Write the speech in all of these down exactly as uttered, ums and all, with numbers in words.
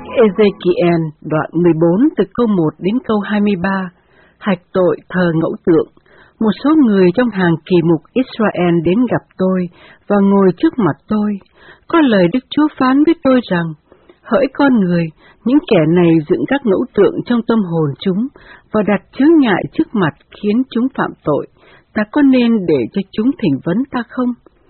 Sách Ê-dê-ki-en đoạn mười bốn từ câu một đến câu hai mươi ba. Hạch tội thờ ngẫu tượng. Một số người trong hàng kỳ mục Israel đến gặp tôi và ngồi trước mặt tôi. Có lời Đức Chúa phán với tôi rằng, hỡi con người, những kẻ này dựng các ngẫu tượng trong tâm hồn chúng và đặt chướng ngại trước mặt khiến chúng phạm tội. Ta có nên để cho chúng thỉnh vấn ta không?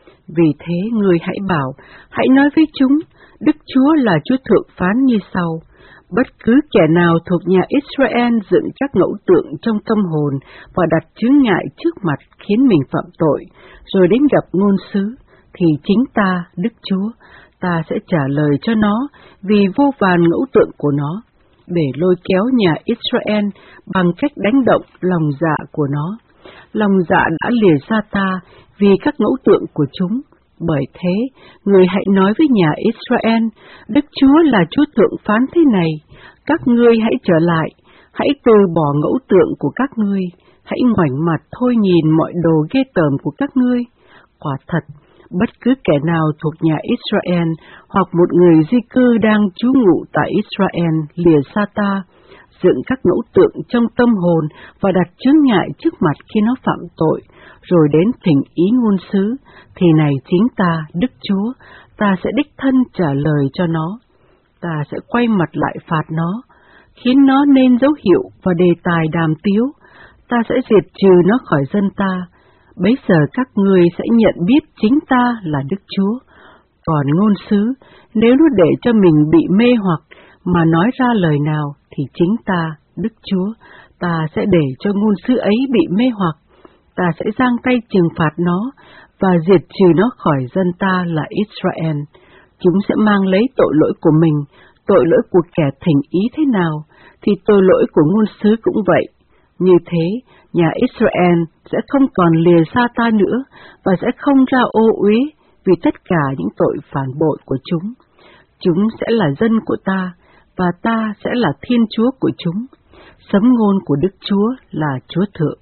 Vì thế người hãy bảo, hãy nói với chúng, Đức Chúa là Chúa thượng phán như sau: bất cứ kẻ nào thuộc nhà Israel dựng các ngẫu tượng trong tâm hồn và đặt chướng ngại trước mặt khiến mình phạm tội, rồi đến gặp ngôn sứ, thì chính ta, Đức Chúa, ta sẽ trả lời cho nó vì vô vàn ngẫu tượng của nó, để lôi kéo nhà Israel bằng cách đánh động lòng dạ của nó. Lòng dạ đã lìa xa ta vì các ngẫu tượng của chúng. Bởi thế, người hãy nói với nhà Israel, Đức Chúa là Chúa thượng phán thế này: các ngươi hãy trở lại, hãy từ bỏ ngẫu tượng của các ngươi, hãy ngoảnh mặt thôi nhìn mọi đồ ghê tởm của các ngươi. Quả thật, bất cứ kẻ nào thuộc nhà Israel hoặc một người di cư đang trú ngụ tại Israel lìa xa ta, dựng các ngẫu tượng trong tâm hồn và đặt chướng ngại trước mặt khi nó phạm tội, rồi đến thỉnh ý ngôn sứ, thì này chính ta, Đức Chúa, ta sẽ đích thân trả lời cho nó. Ta sẽ quay mặt lại phạt nó, khiến nó nên dấu hiệu và đề tài đàm tiếu. Ta sẽ diệt trừ nó khỏi dân ta. Bấy giờ các ngươi sẽ nhận biết chính ta là Đức Chúa. Còn ngôn sứ, nếu nó để cho mình bị mê hoặc mà nói ra lời nào, thì chính ta, Đức Chúa, ta sẽ để cho ngôn sứ ấy bị mê hoặc. Ta sẽ giang tay trừng phạt nó và diệt trừ nó khỏi dân ta là Israel. Chúng sẽ mang lấy tội lỗi của mình, tội lỗi của kẻ thỉnh ý thế nào, thì tội lỗi của ngôn sứ cũng vậy. Như thế, nhà Israel sẽ không còn lìa xa ta nữa và sẽ không ra ô uế vì tất cả những tội phản bội của chúng. Chúng sẽ là dân của ta và ta sẽ là Thiên Chúa của chúng. Sấm ngôn của Đức Chúa là Chúa thượng.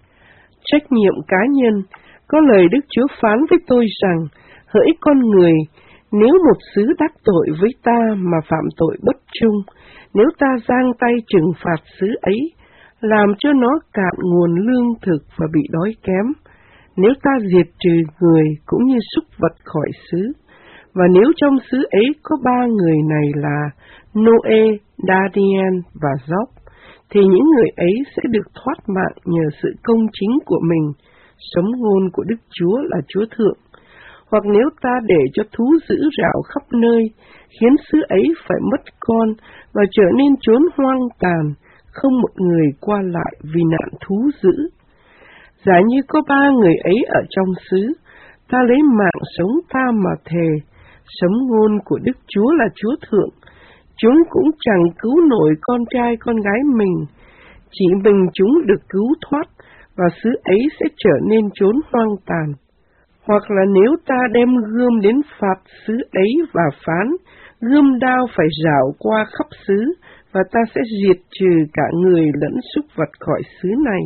Trách nhiệm cá nhân. Có lời Đức Chúa phán với tôi rằng, hỡi con người, nếu một xứ đắc tội với ta mà phạm tội bất trung, nếu ta giang tay trừng phạt xứ ấy, làm cho nó cạn nguồn lương thực và bị đói kém, nếu ta diệt trừ người cũng như súc vật khỏi xứ, và nếu trong xứ ấy có ba người này là Noe, Daniel và Job, thì những người ấy sẽ được thoát mạng nhờ sự công chính của mình. Sấm ngôn của Đức Chúa là Chúa thượng. Hoặc nếu ta để cho thú dữ rạo khắp nơi, khiến xứ ấy phải mất con và trở nên chốn hoang tàn, không một người qua lại vì nạn thú dữ. Giả như có ba người ấy ở trong xứ, ta lấy mạng sống ta mà thề, sấm ngôn của Đức Chúa là Chúa thượng, chúng cũng chẳng cứu nổi con trai con gái mình, chỉ mình chúng được cứu thoát, và xứ ấy sẽ trở nên chốn hoang tàn. Hoặc là nếu ta đem gươm đến phạt xứ ấy và phán, gươm đao phải rảo qua khắp xứ, và ta sẽ diệt trừ cả người lẫn súc vật khỏi xứ này.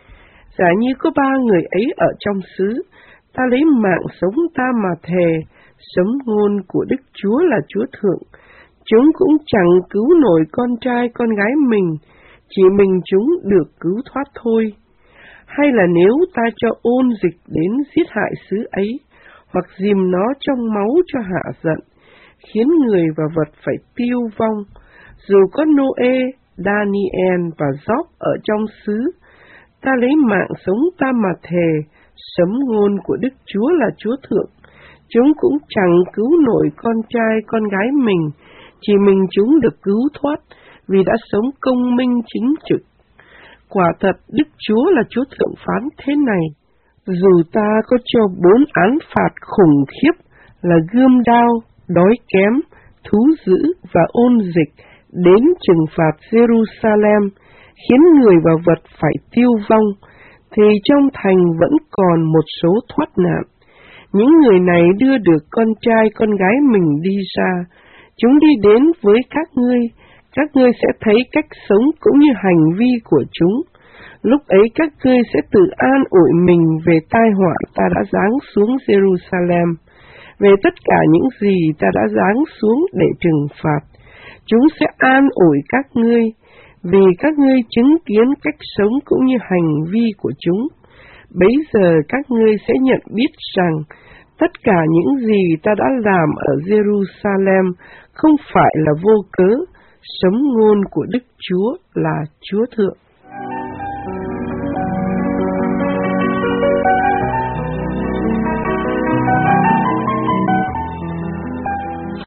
Giả như có ba người ấy ở trong xứ, ta lấy mạng sống ta mà thề, sấm ngôn của Đức Chúa là Chúa thượng, chúng cũng chẳng cứu nổi con trai con gái mình, chỉ mình chúng được cứu thoát thôi. Hay là nếu ta cho ôn dịch đến giết hại xứ ấy, hoặc dìm nó trong máu cho hạ giận, khiến người và vật phải tiêu vong, dù có Noe, Daniel và Job ở trong xứ, ta lấy mạng sống ta mà thề, sấm ngôn của Đức Chúa là Chúa thượng, chúng cũng chẳng cứu nổi con trai con gái mình, chỉ mình chúng được cứu thoát vì đã sống công minh chính trực. Quả thật Đức Chúa là Chúa thượng phán thế này: dù ta có cho bốn án phạt khủng khiếp là gươm đao, đói kém, thú dữ và ôn dịch đến trừng phạt Jerusalem, khiến người và vật phải tiêu vong, thì trong thành vẫn còn một số thoát nạn. Những người này đưa được con trai con gái mình đi ra, chúng đi đến với các ngươi, các ngươi sẽ thấy cách sống cũng như hành vi của chúng. Lúc ấy các ngươi sẽ tự an ủi mình về tai họa ta đã giáng xuống Jerusalem, về tất cả những gì ta đã giáng xuống để trừng phạt. chúng sẽ an ủi các ngươi, vì các ngươi chứng kiến cách sống cũng như hành vi của chúng. Bấy giờ các ngươi sẽ nhận biết rằng tất cả những gì ta đã làm ở Jerusalem không phải là vô cớ, sấm ngôn của Đức Chúa là Chúa Thượng.